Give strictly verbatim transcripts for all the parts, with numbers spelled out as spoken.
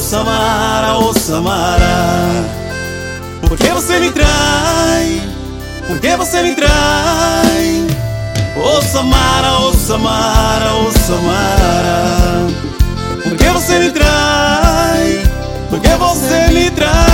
Samara, oh Samara, por que você me trai? Por que você me trai? Oh Samara, oh Samara, oh Samara, por que você me trai? Por que você me trai?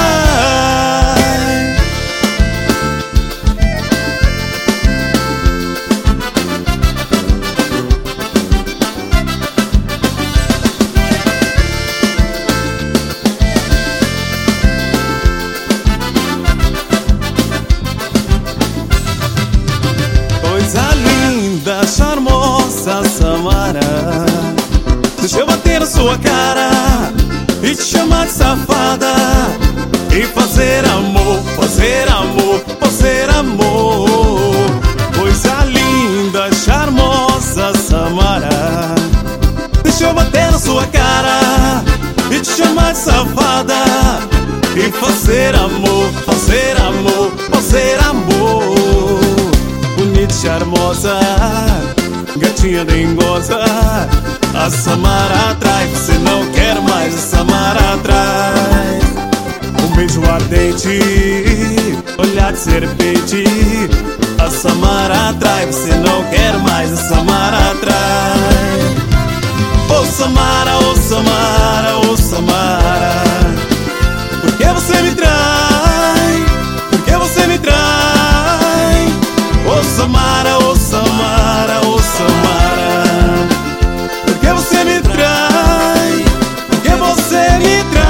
Coisa linda, charmosa Samara, deixa eu bater na sua cara e te chamar de safada e fazer amor, fazer amor, fazer amor. Coisa linda, charmosa Samara, deixa eu bater na sua cara e te chamar de safada e fazer amor, fazer amor, fazer amor. Bonita, charmosa, gatinha dengosa, a Samara atrai, você não quer mais, a Samara atrai. Um beijo ardente, olhar de serpente, a Samara atrai, você não quer mais, a Samara atrai. Oh Samara, oh Samara, oh Samara, por que você me trai? Por que você me trai? Oh Samara, oh Samara, oh Samara, por que você me trai? Por que você me trai?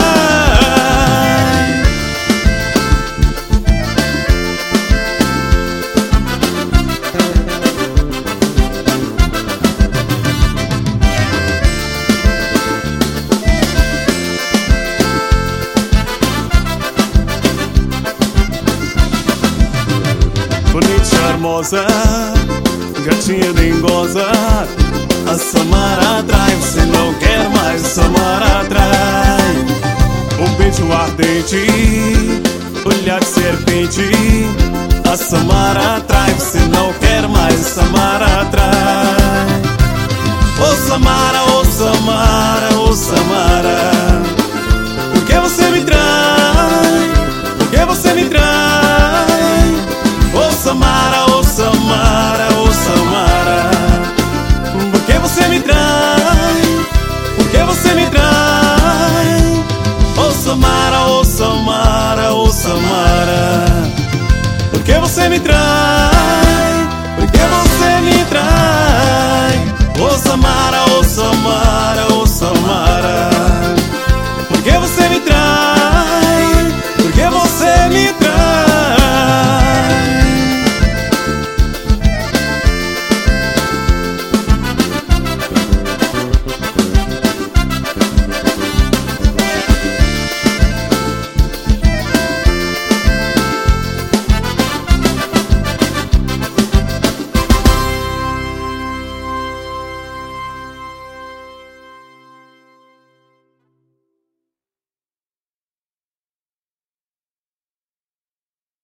Bonita, charmosa, gatinha dengosa, a Samara atrai, você não quer mais, a Samara atrai. Um beijo ardente, olhar de serpente, a Samara atrai, você não quer mais, a Samara atrai. Oh Samara, oh Samara, oh Samara, por que você me trai? Por que você me trai? Oh Samara, oh Samara, oh Samara, por que você me trai? Por que você me trai? Oh Samara, oh Samara, oh Samara, por que você me trai?